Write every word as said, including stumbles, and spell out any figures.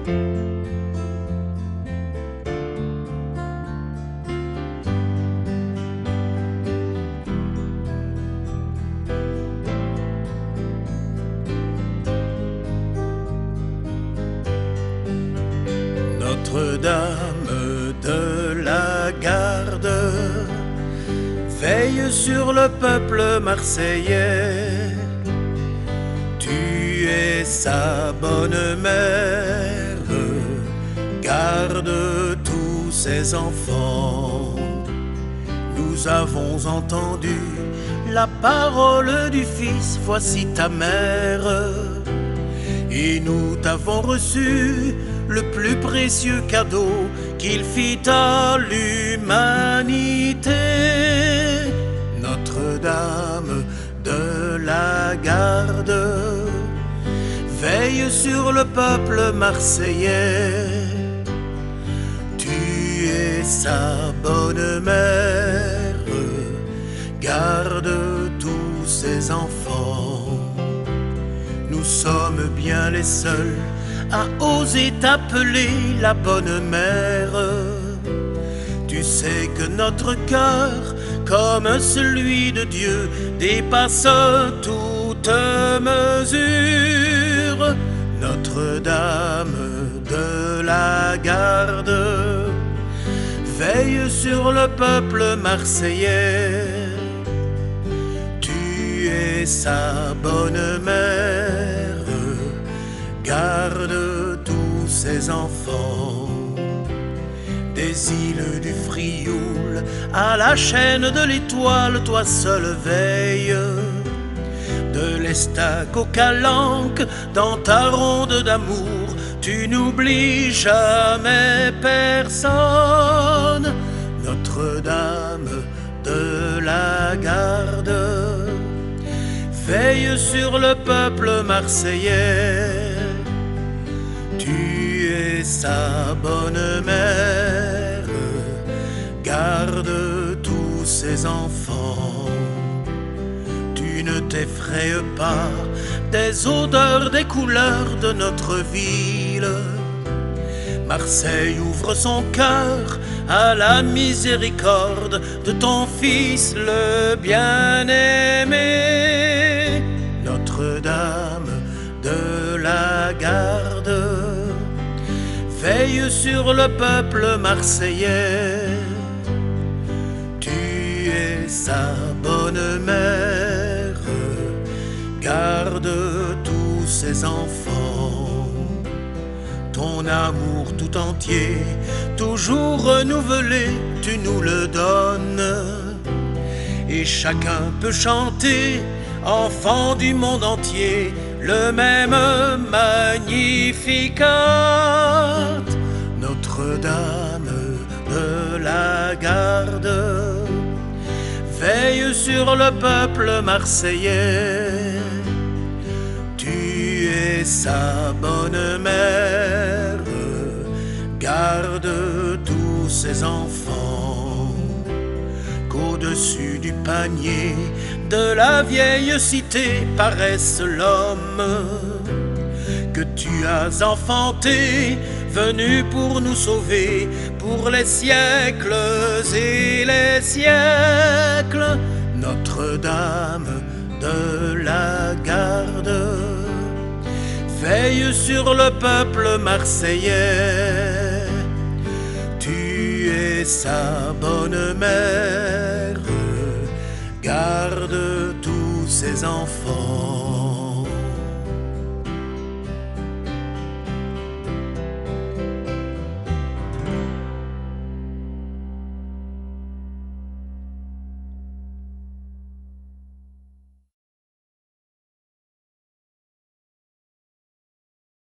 Notre-Dame de la Garde veille sur le peuple marseillais. Tu es sa bonne mère, garde tous ses enfants. Nous avons entendu la parole du Fils, voici ta mère. Et nous t'avons reçu le plus précieux cadeau qu'il fit à l'humanité. Notre-Dame de la Garde veille sur le peuple marseillais. Tu es sa bonne mère, garde tous ses enfants. Nous sommes bien les seuls à oser t'appeler la bonne mère. Tu sais que notre cœur, comme celui de Dieu, dépasse toute mesure. Notre-Dame de la Garde veille sur le peuple marseillais. Tu es sa bonne mère, garde tous ses enfants. Des îles du Frioul à la chaîne de l'Étoile, toi seul veille. De l'Estaque au Calanque, dans ta ronde d'amour, tu n'oublies jamais personne. Notre-Dame de la Garde veille sur le peuple marseillais. Tu es sa bonne mère, garde tous ses enfants. Tu ne t'effraies pas des odeurs, des couleurs de notre ville. Marseille ouvre son cœur à la miséricorde de ton Fils le bien-aimé. Notre-Dame de la Garde veille sur le peuple marseillais. Tu es sa bonne mère, garde tous ses enfants. Ton amour tout entier, toujours renouvelé, tu nous le donnes. Et chacun peut chanter, enfant du monde entier, le même Magnificat. Notre-Dame de la Garde veille sur le peuple marseillais. Tu es sa bonne mère, garde tous ses enfants. Qu'au-dessus du panier de la vieille cité paraisse l'homme que tu as enfanté, venu pour nous sauver, pour les siècles et les siècles. Notre-Dame de la Garde veille sur le peuple marseillais. Tu es sa bonne mère, garde tous ses enfants.